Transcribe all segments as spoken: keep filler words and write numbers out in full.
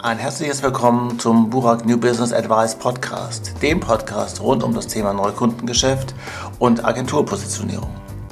Ein herzliches Willkommen zum Burak New Business Advice Podcast, dem Podcast rund um das Thema Neukundengeschäft und Agenturpositionierung.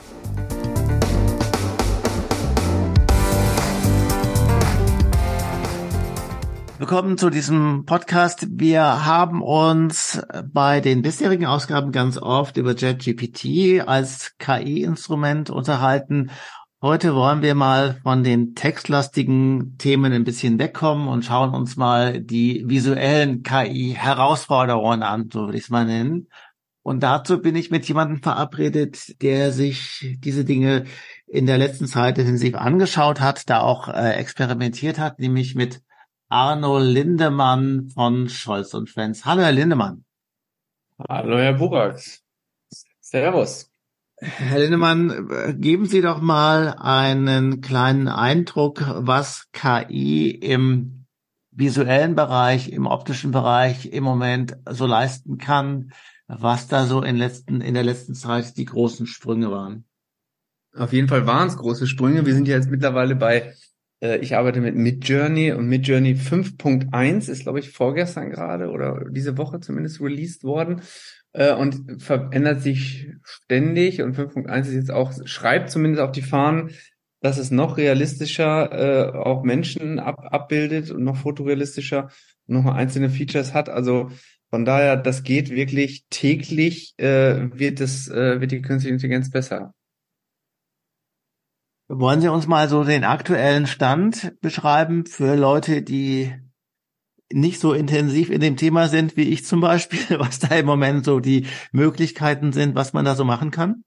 Willkommen zu diesem Podcast. Wir haben uns bei den bisherigen Ausgaben ganz oft über ChatGPT als K I-Instrument unterhalten. Heute wollen wir mal von den textlastigen Themen ein bisschen wegkommen und schauen uns mal die visuellen K I-Herausforderungen an, so würde ich es mal nennen. Und dazu bin ich mit jemandem verabredet, der sich diese Dinge in der letzten Zeit intensiv angeschaut hat, da auch äh, experimentiert hat, nämlich mit Arno Lindemann von Scholz und Friends. Hallo, Herr Lindemann. Hallo, Herr Burak. Servus. Herr Lindemann, geben Sie doch mal einen kleinen Eindruck, was K I im visuellen Bereich, im optischen Bereich im Moment so leisten kann, was da so in, letzten, in der letzten Zeit die großen Sprünge waren. Auf jeden Fall waren es große Sprünge. Wir sind ja jetzt mittlerweile bei, äh, ich arbeite mit Midjourney und Midjourney fünf Punkt eins ist, glaube ich, vorgestern gerade oder diese Woche zumindest released worden. Und verändert sich ständig und fünf Punkt eins ist jetzt auch, schreibt zumindest auf die Fahnen, dass es noch realistischer äh, auch Menschen ab, abbildet und noch fotorealistischer noch mal einzelne Features hat. Also von daher, das geht wirklich täglich, äh, wird es äh, wird die künstliche Intelligenz besser. Wollen Sie uns mal so den aktuellen Stand beschreiben für Leute, die nicht so intensiv in dem Thema sind wie ich zum Beispiel, was da im Moment so die Möglichkeiten sind, was man da so machen kann?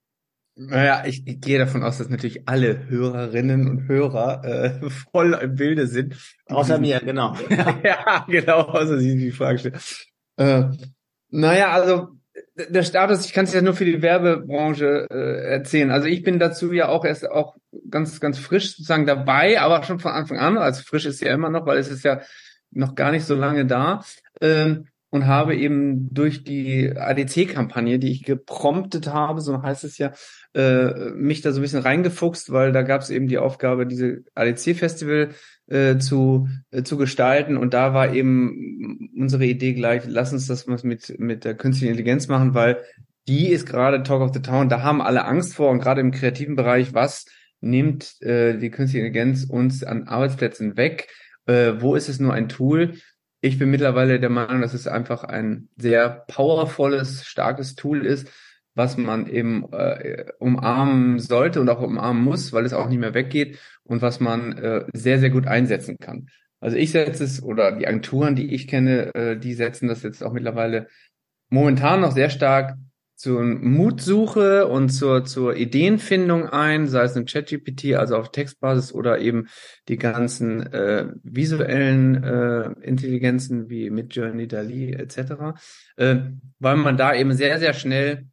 Naja, ich, ich gehe davon aus, dass natürlich alle Hörerinnen und Hörer äh, voll im Bilde sind. Außer mir, genau. Ja, genau, außer Sie die Frage stellen. Äh, naja, also der Status, ich kann es ja nur für die Werbebranche äh, erzählen. Also ich bin dazu ja auch erst auch ganz, ganz frisch sozusagen dabei, aber schon von Anfang an. Also frisch ist ja immer noch, weil es ist ja noch gar nicht so lange da, ähm, und habe eben durch die A D C-Kampagne, die ich gepromptet habe, so heißt es ja, äh, mich da so ein bisschen reingefuchst, weil da gab es eben die Aufgabe, diese A D C-Festival äh, zu äh, zu gestalten, und da war eben unsere Idee gleich, lass uns das was mit mit der künstlichen Intelligenz machen, weil die ist gerade Talk of the Town, da haben alle Angst vor, und gerade im kreativen Bereich, was nimmt äh, die künstliche Intelligenz uns an Arbeitsplätzen weg? Äh, wo ist es nur ein Tool? Ich bin mittlerweile der Meinung, dass es einfach ein sehr powervolles, starkes Tool ist, was man eben äh, umarmen sollte und auch umarmen muss, weil es auch nicht mehr weggeht, und was man äh, sehr, sehr gut einsetzen kann. Also ich setze es, oder die Agenturen, die ich kenne, äh, die setzen das jetzt auch mittlerweile momentan noch sehr stark zur Mutsuche und zur zur Ideenfindung ein, sei es im ChatGPT, also auf Textbasis, oder eben die ganzen äh, visuellen äh, Intelligenzen wie Midjourney, DALL-E et cetera, äh, weil man da eben sehr, sehr schnell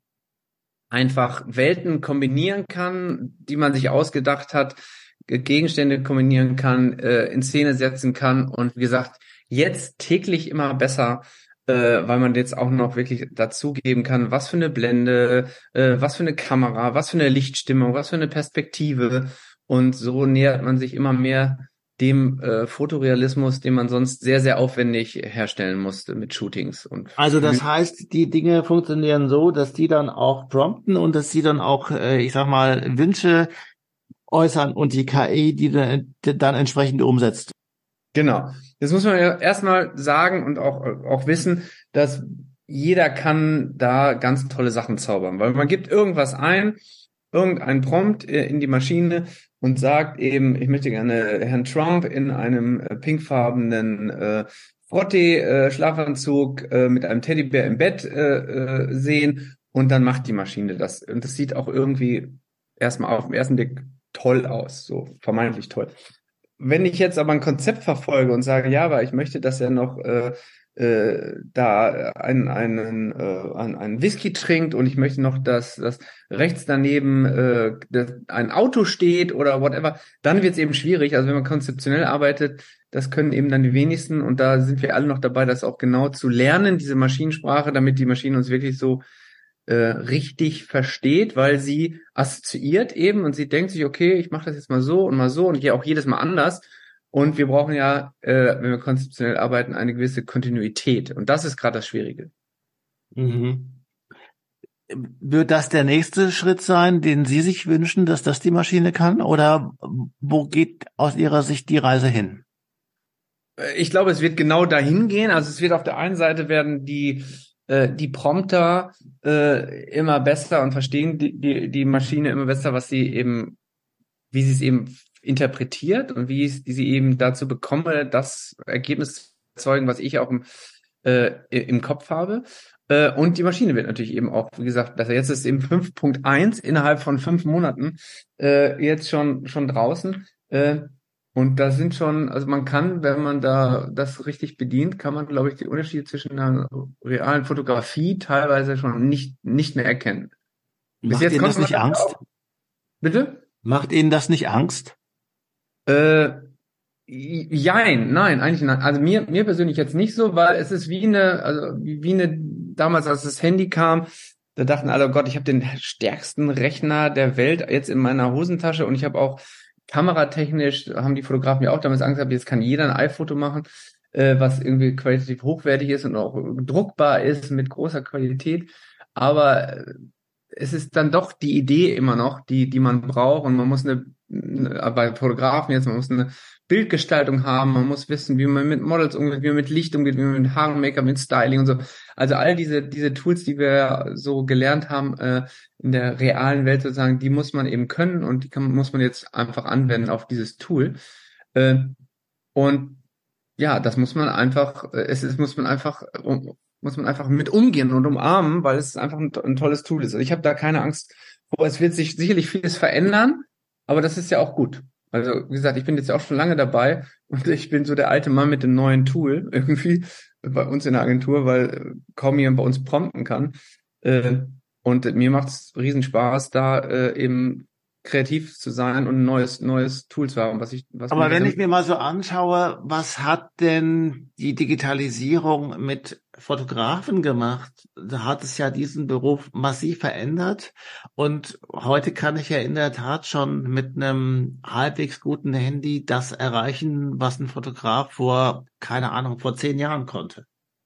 einfach Welten kombinieren kann, die man sich ausgedacht hat, Gegenstände kombinieren kann, äh, in Szene setzen kann, und wie gesagt, jetzt täglich immer besser, äh, weil man jetzt auch noch wirklich dazugeben kann, was für eine Blende, äh, was für eine Kamera, was für eine Lichtstimmung, was für eine Perspektive, und so nähert man sich immer mehr dem äh, Fotorealismus, den man sonst sehr, sehr aufwendig herstellen musste mit Shootings. Und also das heißt, die Dinge funktionieren so, dass die dann auch prompten und dass sie dann auch, äh, ich sag mal, Wünsche äußern und die K I, die dann, die dann entsprechend umsetzt. Genau. Jetzt muss man ja erstmal sagen und auch, auch wissen, dass jeder kann da ganz tolle Sachen zaubern, weil man gibt irgendwas ein, irgendein Prompt in die Maschine und sagt eben, ich möchte gerne Herrn Trump in einem pinkfarbenen äh, Frottee-Schlafanzug äh, mit einem Teddybär im Bett äh, sehen, und dann macht die Maschine das. Und das sieht auch irgendwie erstmal auf den ersten Blick toll aus, so vermeintlich toll. Wenn ich jetzt aber ein Konzept verfolge und sage, ja, aber ich möchte, dass er noch äh, äh, da einen, einen, äh, einen, einen Whisky trinkt, und ich möchte noch, dass, dass rechts daneben äh, dass ein Auto steht oder whatever, dann wird es eben schwierig. Also wenn man konzeptionell arbeitet, das können eben dann die wenigsten, und da sind wir alle noch dabei, das auch genau zu lernen, diese Maschinensprache, damit die Maschine uns wirklich so äh, richtig versteht, weil sie assoziiert eben, und sie denkt sich, okay, ich mache das jetzt mal so und mal so und ja auch jedes Mal anders. Und wir brauchen ja, äh, wenn wir konzeptionell arbeiten, eine gewisse Kontinuität. Und das ist gerade das Schwierige. Mhm. Wird das der nächste Schritt sein, den Sie sich wünschen, dass das die Maschine kann? Oder wo geht aus Ihrer Sicht die Reise hin? Ich glaube, es wird genau dahin gehen. Also es wird auf der einen Seite werden die äh, die Prompter äh, immer besser und verstehen die, die die Maschine immer besser, was sie eben, wie sie es eben interpretiert und wie es, die sie eben dazu bekomme, das Ergebnis zu erzeugen, was ich auch im, äh, im Kopf habe. Äh, und die Maschine wird natürlich eben auch, wie gesagt, besser. Jetzt ist eben fünf Punkt eins innerhalb von fünf Monaten äh, jetzt schon schon draußen. Äh, und da sind schon, also man kann, wenn man da das richtig bedient, kann man, glaube ich, die Unterschiede zwischen einer realen Fotografie teilweise schon nicht nicht mehr erkennen. Bis Macht jetzt Ihnen das konnte man nicht das Angst? auch. Bitte? Macht Ihnen das nicht Angst? Äh, Jein, nein, eigentlich nein. Also mir, mir persönlich jetzt nicht so, weil es ist wie eine, also wie wie eine, damals als das Handy kam, da dachten alle, oh Gott, ich habe den stärksten Rechner der Welt jetzt in meiner Hosentasche und ich habe auch kameratechnisch, haben die Fotografen ja auch damals Angst gehabt, jetzt kann jeder ein iPhoto machen, äh, was irgendwie qualitativ hochwertig ist und auch druckbar ist mit großer Qualität. Aber äh, es ist dann doch die Idee immer noch, die, die man braucht und man muss eine, eine bei Fotografen jetzt, man muss eine Bildgestaltung haben, man muss wissen, wie man mit Models umgeht, wie man mit Licht umgeht, wie man mit Haaren, Make-up, mit Styling und so. Also all diese diese Tools, die wir so gelernt haben äh, in der realen Welt sozusagen, die muss man eben können und die kann, muss man jetzt einfach anwenden auf dieses Tool. Äh, und ja, das muss man einfach, äh, es ist, muss man einfach um, muss man einfach mit umgehen und umarmen, weil es einfach ein, ein tolles Tool ist. Also ich habe da keine Angst vor. Es wird sich sicherlich vieles verändern, aber das ist ja auch gut. Also, wie gesagt, ich bin jetzt ja auch schon lange dabei und ich bin so der alte Mann mit dem neuen Tool irgendwie bei uns in der Agentur, weil kaum jemand bei uns prompten kann. Äh, und mir macht es riesen Spaß, da äh, eben kreativ zu sein und ein neues neues Tool zu haben, was ich was Aber mir wenn dann, ich mir mal so anschaue, was hat denn die Digitalisierung mit Fotografen gemacht? Da hat es ja diesen Beruf massiv verändert. Und heute kann ich ja in der Tat schon mit einem halbwegs guten Handy das erreichen, was ein Fotograf vor, keine Ahnung, vor zehn Jahren konnte.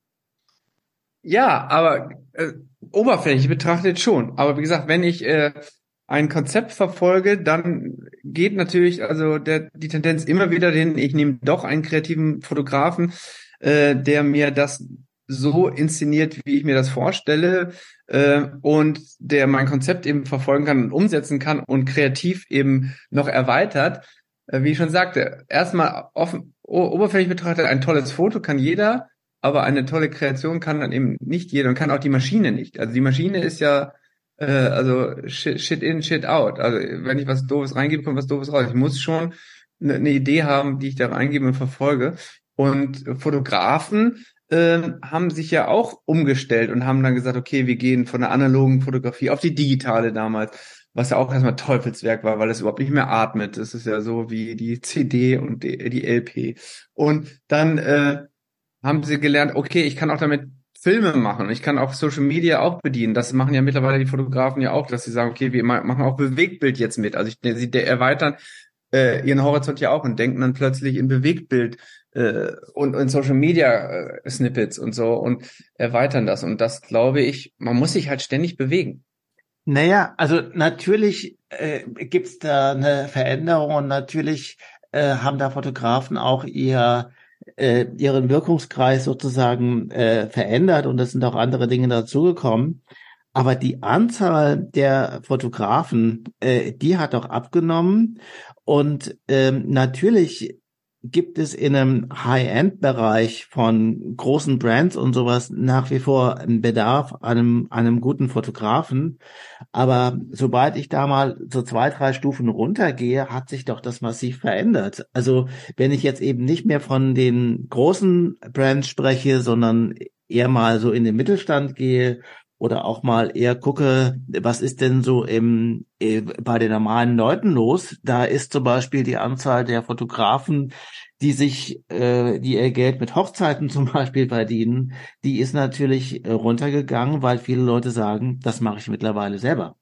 ja, aber äh, oberflächlich betrachtet schon. Aber wie gesagt, wenn ich äh, ein Konzept verfolge, dann geht natürlich also der, die Tendenz immer wieder hin, ich nehme doch einen kreativen Fotografen, äh, der mir das so inszeniert, wie ich mir das vorstelle, äh, und der mein Konzept eben verfolgen kann und umsetzen kann und kreativ eben noch erweitert. Äh, wie ich schon sagte, erstmal offen, o- oberflächlich betrachtet, ein tolles Foto kann jeder, aber eine tolle Kreation kann dann eben nicht jeder und kann auch die Maschine nicht. Also die Maschine ist ja äh, also shit, shit in, shit out. Also wenn ich was Doofes reingebe, kommt was Doofes raus. Ich muss schon eine, eine Idee haben, die ich da reingebe und verfolge. Und Fotografen äh, haben sich ja auch umgestellt und haben dann gesagt, okay, wir gehen von der analogen Fotografie auf die digitale damals, was ja auch erstmal Teufelswerk war, weil es überhaupt nicht mehr atmet. Das ist ja so wie die C D und die, die L P. Und dann äh, haben sie gelernt, okay, ich kann auch damit Filme machen. Ich kann auch Social Media auch bedienen. Das machen ja mittlerweile die Fotografen ja auch, dass sie sagen, okay, wir ma- machen auch Bewegtbild jetzt mit. Also ich, sie de- erweitern äh, ihren Horizont ja auch und denken dann plötzlich in Bewegtbild äh, und in Social Media äh, Snippets und so und erweitern das. Und das glaube ich, man muss sich halt ständig bewegen. Naja, also natürlich äh, gibt's da eine Veränderung und natürlich äh, haben da Fotografen auch ihr äh, ihren Wirkungskreis sozusagen äh, verändert und es sind auch andere Dinge dazugekommen. Aber die Anzahl der Fotografen, äh, die hat auch abgenommen und ähm, natürlich gibt es in einem High-End-Bereich von großen Brands und sowas nach wie vor einen Bedarf an einem, an einem guten Fotografen. Aber sobald ich da mal so zwei, drei Stufen runtergehe, hat sich doch das massiv verändert. Also wenn ich jetzt eben nicht mehr von den großen Brands spreche, sondern eher mal so in den Mittelstand gehe oder auch mal eher gucke, was ist denn so im, äh, bei den normalen Leuten los? Da ist zum Beispiel die Anzahl der Fotografen, die sich, äh, die ihr Geld mit Hochzeiten zum Beispiel verdienen, die ist natürlich äh, runtergegangen, weil viele Leute sagen, das mache ich mittlerweile selber.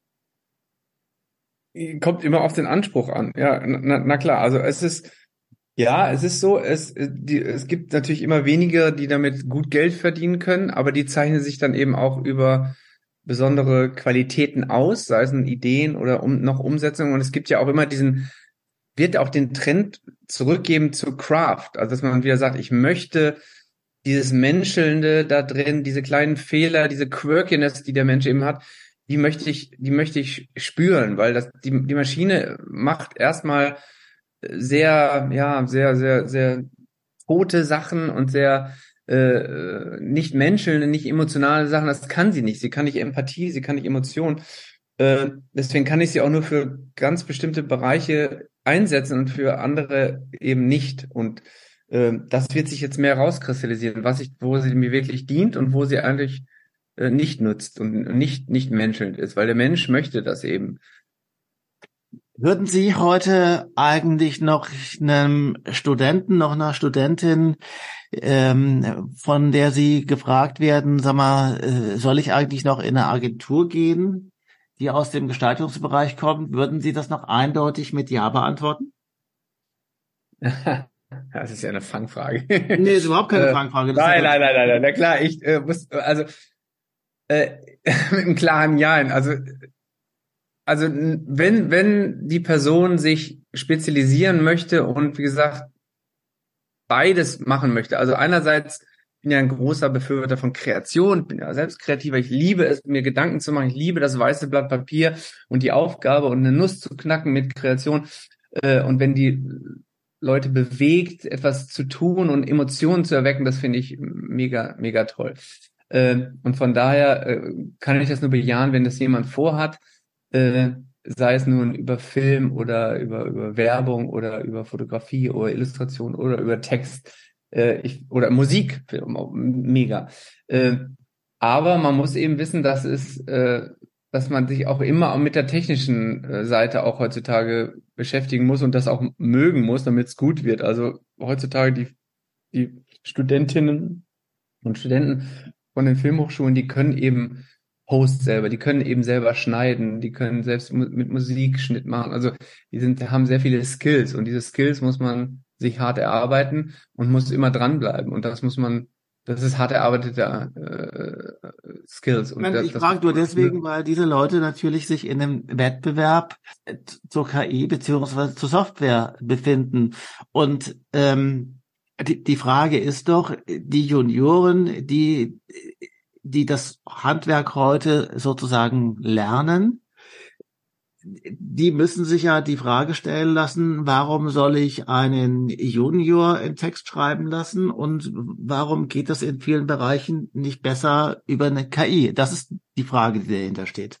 Kommt immer auf den Anspruch an. Ja, na, na klar. Also es ist Ja, es ist so, es, äh, die, es gibt natürlich immer weniger, die damit gut Geld verdienen können, aber die zeichnen sich dann eben auch über besondere Qualitäten aus, sei es nun Ideen oder um, noch Umsetzungen. Und es gibt ja auch immer diesen, wird auch den Trend zurückgeben zu Craft. Also dass man wieder sagt, ich möchte dieses Menschelnde da drin, diese kleinen Fehler, diese Quirkiness, die der Mensch eben hat, die möchte ich, die möchte ich spüren, weil das, die, die Maschine macht erstmal sehr, ja, sehr, sehr, sehr tote Sachen und sehr äh, nicht menschelnde, nicht emotionale Sachen. Das kann sie nicht. Sie kann nicht Empathie, sie kann nicht Emotion. Äh, deswegen kann ich sie auch nur für ganz bestimmte Bereiche einsetzen und für andere eben nicht. Und äh, das wird sich jetzt mehr rauskristallisieren, was ich, wo sie mir wirklich dient und wo sie eigentlich äh, nicht nutzt und nicht nicht menschelnd ist, weil der Mensch möchte das eben. Würden Sie heute eigentlich noch einem Studenten, noch einer Studentin, ähm, von der Sie gefragt werden, sag mal, äh, soll ich eigentlich noch in eine Agentur gehen, die aus dem Gestaltungsbereich kommt, würden Sie das noch eindeutig mit Ja beantworten? Das ist ja eine Fangfrage. Nee, ist überhaupt keine äh, Fangfrage. Das ist ja nein, ganz, nein, nein, nein, nein. Na klar, ich äh, muss, also äh, mit einem klaren Ja. Also, also wenn, wenn die Person sich spezialisieren möchte und wie gesagt beides machen möchte, also einerseits bin ja ein großer Befürworter von Kreation, bin ja selbst kreativer, ich liebe es, mir Gedanken zu machen, ich liebe das weiße Blatt Papier und die Aufgabe und eine Nuss zu knacken mit Kreation. Äh, und wenn die Leute bewegt, etwas zu tun und Emotionen zu erwecken, das finde ich mega, mega toll. Äh, und von daher äh, kann ich das nur bejahen, wenn das jemand vorhat, äh, sei es nun über Film oder über, über Werbung oder über Fotografie oder Illustration oder über Text äh, ich, oder Musik, mega. Äh, aber man muss eben wissen, dass es, äh, dass man sich auch immer mit der technischen äh, Seite auch heutzutage beschäftigen muss und das auch mögen muss, damit es gut wird. Also heutzutage die, die Studentinnen und Studenten von den Filmhochschulen, die können eben Host selber, die können eben selber schneiden, die können selbst mu- mit Musik Schnitt machen. Also die sind, haben sehr viele Skills und diese Skills muss man sich hart erarbeiten und muss immer dranbleiben. Und das muss man, das ist hart erarbeitete äh, Skills. Und das, ich das frage nur deswegen, weil diese Leute natürlich sich in einem Wettbewerb äh, zur K I beziehungsweise zur Software befinden. Und ähm, die, die Frage ist doch, die Junioren, die, die das Handwerk heute sozusagen lernen, die müssen sich ja die Frage stellen lassen, warum soll ich einen Junior einen Text schreiben lassen und warum geht das in vielen Bereichen nicht besser über eine K I? Das ist die Frage, die dahinter steht.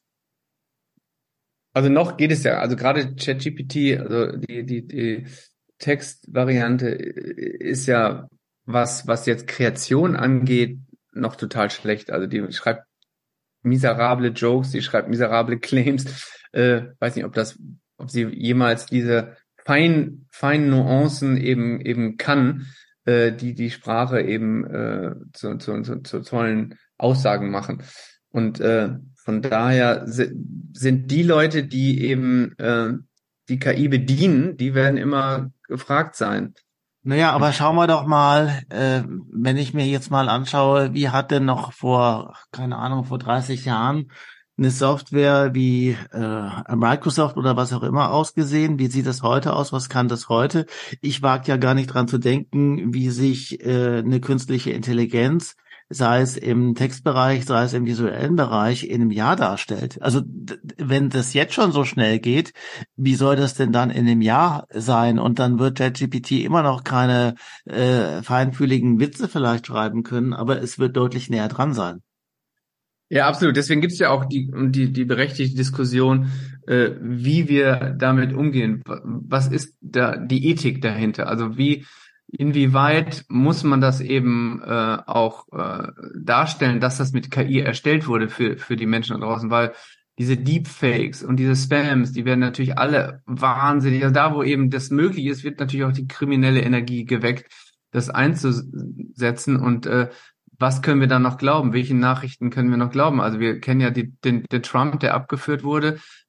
Also noch geht es ja, also gerade ChatGPT, also die, die, die Textvariante ist ja was, was jetzt Kreation angeht, noch total schlecht. Also die schreibt miserable Jokes, die schreibt miserable Claims. Äh, weiß nicht, ob das, ob sie jemals diese fein, feinen Nuancen eben eben kann, äh, die die Sprache eben äh, zu, zu, zu, zu tollen Aussagen machen. Und äh, von daher si- sind die Leute, die eben äh, die K I bedienen, die werden immer gefragt sein. Naja, aber schauen wir doch mal, äh, wenn ich mir jetzt mal anschaue, wie hat denn noch vor, keine Ahnung, vor dreißig Jahren eine Software wie äh, Microsoft oder was auch immer ausgesehen? Wie sieht das heute aus? Was kann das heute? Ich wage ja gar nicht dran zu denken, wie sich äh, eine künstliche Intelligenz, sei es im Textbereich, sei es im visuellen Bereich, in einem Jahr darstellt. Also d- wenn das jetzt schon so schnell geht, wie soll das denn dann in einem Jahr sein? Und dann wird ChatGPT immer noch keine äh, feinfühligen Witze vielleicht schreiben können, aber es wird deutlich näher dran sein. Ja, absolut. Deswegen gibt's ja auch die, die, die berechtigte Diskussion, äh, wie wir damit umgehen. Was ist da die Ethik dahinter? Also wie, inwieweit muss man das eben äh, auch äh, darstellen, dass das mit K I erstellt wurde für, für die Menschen da draußen? Weil diese Deepfakes und diese Spams, die werden natürlich alle wahnsinnig. Also da, wo eben das möglich ist, wird natürlich auch die kriminelle Energie geweckt, das einzusetzen und äh, was können wir dann noch glauben? Welchen Nachrichten können wir noch glauben? Also wir kennen ja die, den, den Trump, der abgeführt wurde.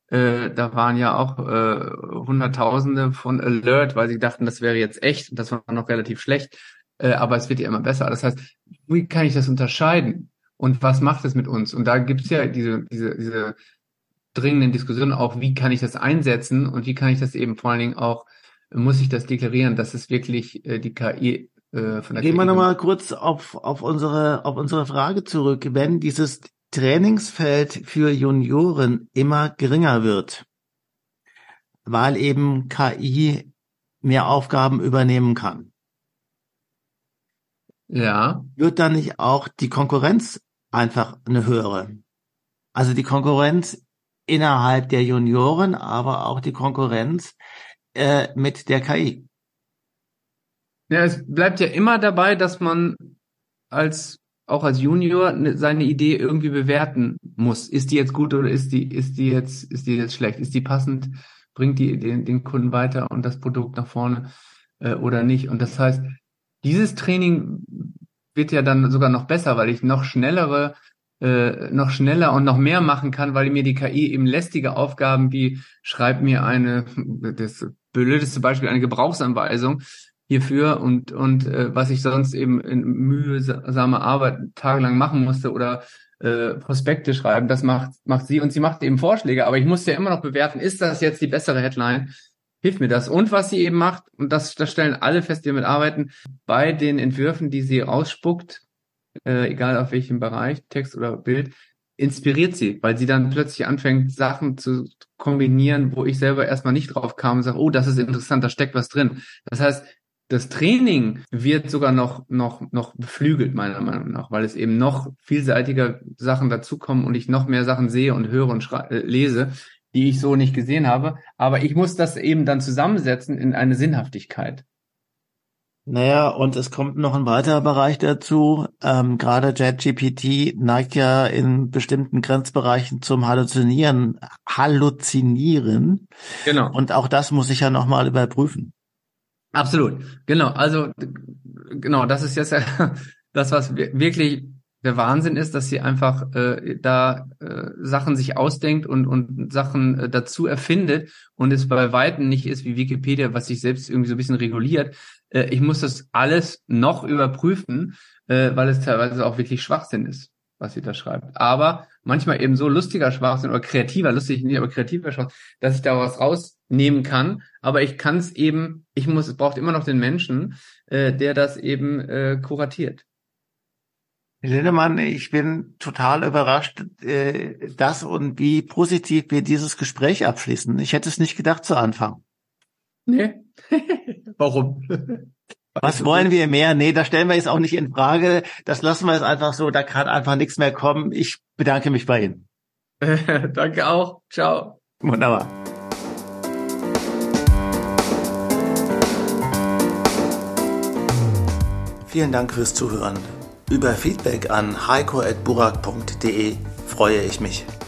Äh, da waren ja auch äh, Hunderttausende von Alert, weil sie dachten, das wäre jetzt echt. Und das war noch relativ schlecht. Äh, aber es wird ja immer besser. Das heißt, wie kann ich das unterscheiden? Und was macht es mit uns? Und da gibt's ja diese, diese, diese dringenden Diskussionen auch, wie kann ich das einsetzen und wie kann ich das eben vor allen Dingen auch, muss ich das deklarieren, dass es wirklich äh, die K I äh, von der Gehen K I wir gemacht. nochmal kurz auf, auf unsere, auf unsere Frage zurück. Wenn dieses Trainingsfeld für Junioren immer geringer wird, weil eben K I mehr Aufgaben übernehmen kann, Ja, wird dann nicht auch die Konkurrenz einfach eine höhere? Also die Konkurrenz innerhalb der Junioren, aber auch die Konkurrenz äh, mit der K I. ja, es bleibt ja immer dabei, dass man als auch als Junior ne- seine Idee irgendwie bewerten muss. Ist die jetzt gut oder ist die ist die jetzt ist die jetzt schlecht? Ist die passend? Bringt die den, den Kunden weiter und das Produkt nach vorne äh, oder nicht? Und das heißt, dieses Training wird ja dann sogar noch besser, weil ich noch schnellere äh, noch schneller und noch mehr machen kann, weil mir die K I eben lästige Aufgaben wie schreib mir eine, das blödeste Beispiel, eine Gebrauchsanweisung hierfür und und äh, was ich sonst eben in mühsamer Arbeit tagelang machen musste oder äh, Prospekte schreiben, das macht macht sie und sie macht eben Vorschläge, aber ich muss ja immer noch bewerten, ist das jetzt die bessere Headline? Hilft mir das? Und was sie eben macht, und das, das stellen alle fest, die damit arbeiten, bei den Entwürfen, die sie ausspuckt, äh, egal auf welchem Bereich, Text oder Bild, inspiriert sie, weil sie dann plötzlich anfängt, Sachen zu kombinieren, wo ich selber erstmal nicht drauf kam und sage, oh, das ist interessant, da steckt was drin. Das heißt, das Training wird sogar noch, noch, noch beflügelt, meiner Meinung nach, weil es eben noch vielseitiger Sachen dazukommen und ich noch mehr Sachen sehe und höre und schrei- äh, lese, die ich so nicht gesehen habe. Aber ich muss das eben dann zusammensetzen in eine Sinnhaftigkeit. Naja, und es kommt noch ein weiterer Bereich dazu. Ähm, gerade ChatGPT neigt ja in bestimmten Grenzbereichen zum Halluzinieren, Halluzinieren. Genau. Und auch das muss ich ja nochmal überprüfen. Absolut. Genau. Also, d- genau, das ist jetzt ja das, was wir- wirklich der Wahnsinn ist, dass sie einfach äh, da äh, Sachen sich ausdenkt und und Sachen äh, dazu erfindet und es bei Weitem nicht ist wie Wikipedia, was sich selbst irgendwie so ein bisschen reguliert. Äh, ich muss das alles noch überprüfen, äh, weil es teilweise auch wirklich Schwachsinn ist, was sie da schreibt. Aber manchmal eben so lustiger Schwachsinn oder kreativer, lustig nicht, aber kreativer Schwachsinn, dass ich da was rausnehmen kann. Aber ich kann es eben, ich muss, es braucht immer noch den Menschen, äh, der das eben äh, kuratiert. Lindemann, ich bin total überrascht, äh, dass und wie positiv wir dieses Gespräch abschließen. Ich hätte es nicht gedacht zu Anfang. Nee. Warum? Was wollen wir mehr? Nee, das stellen wir jetzt auch nicht in Frage. Das lassen wir jetzt einfach so. Da kann einfach nichts mehr kommen. Ich bedanke mich bei Ihnen. Danke auch. Ciao. Wunderbar. Vielen Dank fürs Zuhören. Über Feedback an heiko at burak punkt de freue ich mich.